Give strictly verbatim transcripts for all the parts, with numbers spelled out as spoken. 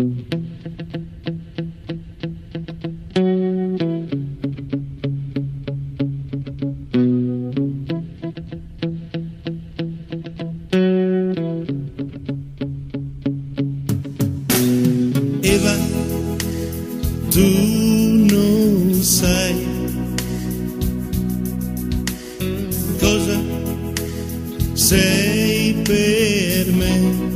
Eva, tu non sai cosa sei per me.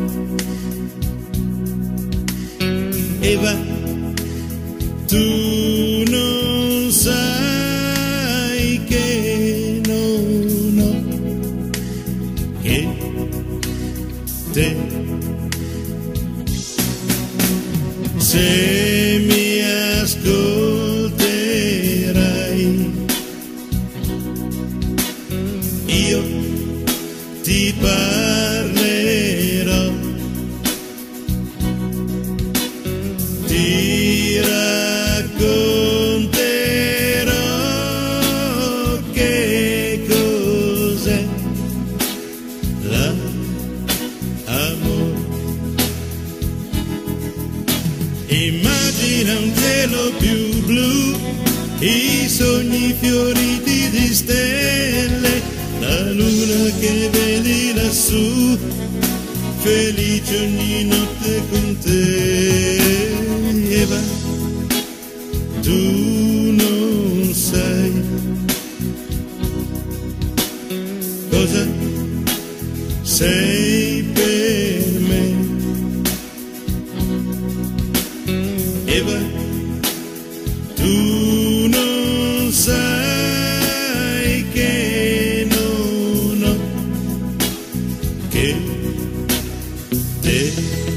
Eva, tu non sai che non ho che te. Se mi ascolterai, io ti parlerò, ti racconterò che cos'è l'amore. Immagina un cielo più blu, i sogni fioriti di stelle, la luna che vedi lassù, felice ogni notte con te. Eva, tu non sai cosa sei per me. Eva, tu non sai che non ho che te.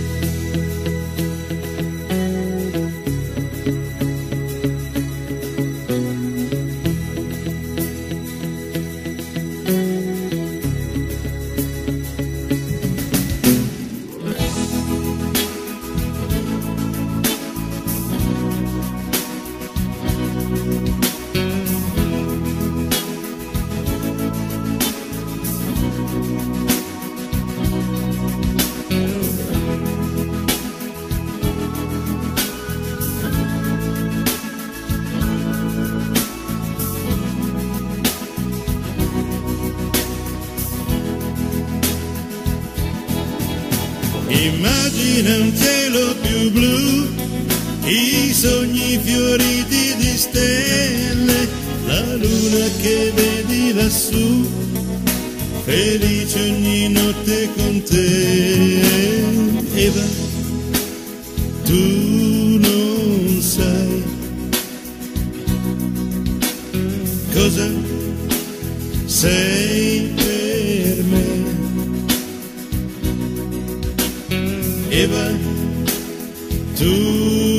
Immagina un cielo più blu, i sogni fioriti di stelle, la luna che vedi lassù, felice ogni notte con te. Eva, tu non sai cosa sei per me. Eva, tu